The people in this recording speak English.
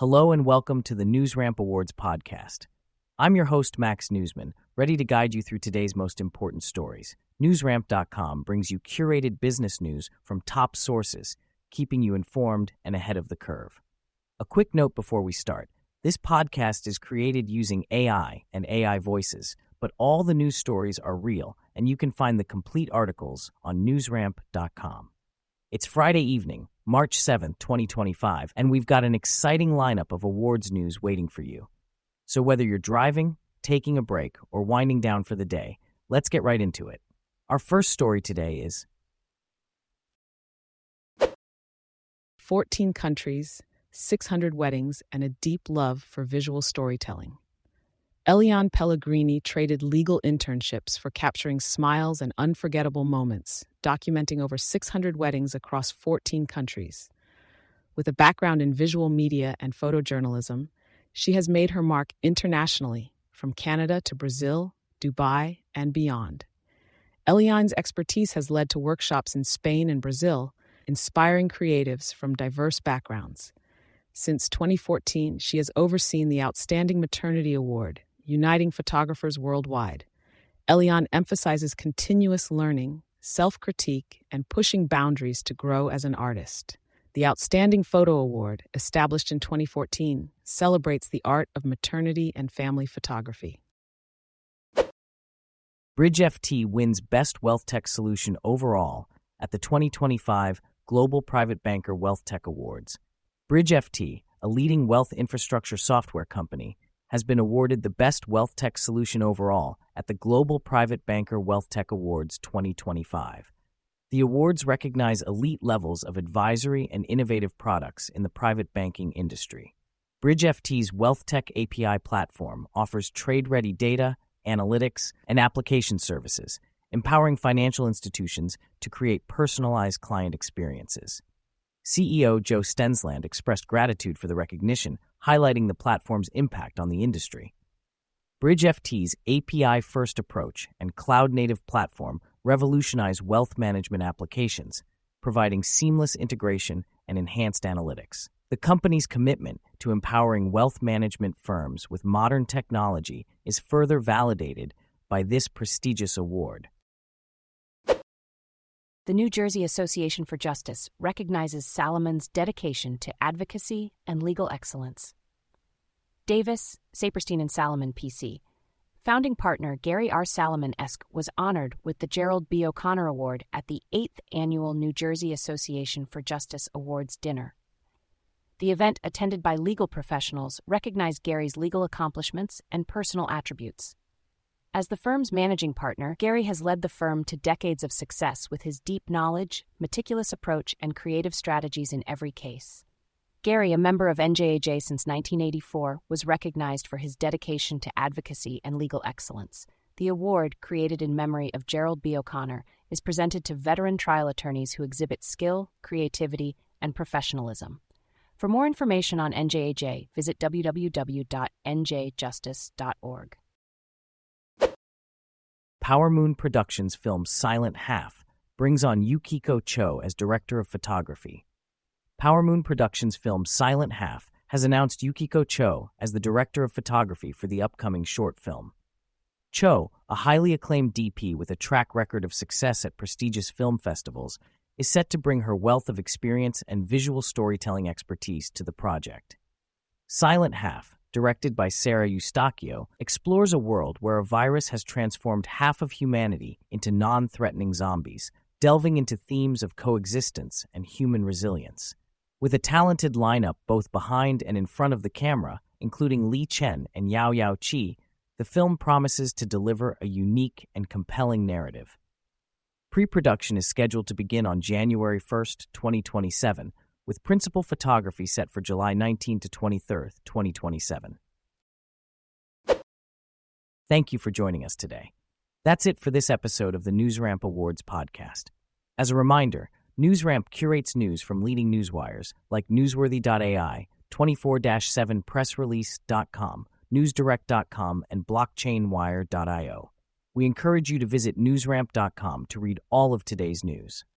Hello and welcome to the NewsRamp Awards podcast. I'm your host, Max Newsman, ready to guide you through today's most important stories. NewsRamp.com brings you curated business news from top sources, keeping you informed and ahead of the curve. A quick note before we start. This podcast is created using AI and AI voices, but all the news stories are real, and you can find the complete articles on NewsRamp.com. It's Friday evening, March 7th, 2025, and we've got an exciting lineup of awards news waiting for you. So whether you're driving, taking a break, or winding down for the day, let's get right into it. Our first story today is 14 countries, 600 weddings, and a deep love for visual storytelling. Eliane Pellegrini traded legal internships for capturing smiles and unforgettable moments, documenting over 600 weddings across 14 countries. With a background in visual media and photojournalism, she has made her mark internationally, from Canada to Brazil, Dubai, and beyond. Eliane's expertise has led to workshops in Spain and Brazil, inspiring creatives from diverse backgrounds. Since 2014, she has overseen the Outstanding Maternity Award, uniting photographers worldwide. Eliane emphasizes continuous learning, self-critique, and pushing boundaries to grow as an artist. The Outstanding Photo Award, established in 2014, celebrates the art of maternity and family photography. BridgeFT wins Best Wealth Tech Solution overall at the 2025 Global Private Banker Wealth Tech Awards. BridgeFT, a leading wealth infrastructure software company, has been awarded the Best Wealth Tech Solution overall at the Global Private Banker Wealth Tech Awards 2025. The awards recognize elite levels of advisory and innovative products in the private banking industry. BridgeFT's Wealth Tech API platform offers trade-ready data, analytics, and application services, empowering financial institutions to create personalized client experiences. CEO Joe Stensland expressed gratitude for the recognition, highlighting the platform's impact on the industry. BridgeFT's API-first approach and cloud-native platform revolutionize wealth management applications, providing seamless integration and enhanced analytics. The company's commitment to empowering wealth management firms with modern technology is further validated by this prestigious award. The New Jersey Association for Justice recognizes Salamon's dedication to advocacy and legal excellence. Davis, Saperstein & Salomon, P.C. Founding partner Gary R. Salomon-esque was honored with the Gerald B. O'Connor Award at the 8th Annual New Jersey Association for Justice Awards dinner. The event, attended by legal professionals, recognized Gary's legal accomplishments and personal attributes. As the firm's managing partner, Gary has led the firm to decades of success with his deep knowledge, meticulous approach, and creative strategies in every case. Gary, a member of NJAJ since 1984, was recognized for his dedication to advocacy and legal excellence. The award, created in memory of Gerald B. O'Connor, is presented to veteran trial attorneys who exhibit skill, creativity, and professionalism. For more information on NJAJ, visit www.njjustice.org. Power Moon Productions' film Silent Half brings on Yukiko Cho as director of photography. Power Moon Productions' film Silent Half has announced Yukiko Cho as the director of photography for the upcoming short film. Cho, a highly acclaimed DP with a track record of success at prestigious film festivals, is set to bring her wealth of experience and visual storytelling expertise to the project. Silent Half, directed by Sarah Eustachio, explores a world where a virus has transformed half of humanity into non-threatening zombies, delving into themes of coexistence and human resilience. With a talented lineup both behind and in front of the camera, including Li Chen and Yao Yao Chi, the film promises to deliver a unique and compelling narrative. Pre-production is scheduled to begin on January 1st, 2027, with principal photography set for July 19 to 23rd, 2027. Thank you for joining us today. That's it for this episode of the NewsRamp Awards podcast. As a reminder, NewsRamp curates news from leading newswires like Newsworthy.ai, 24/7pressrelease.com, NewsDirect.com, and BlockchainWire.io. We encourage you to visit newsramp.com to read all of today's news.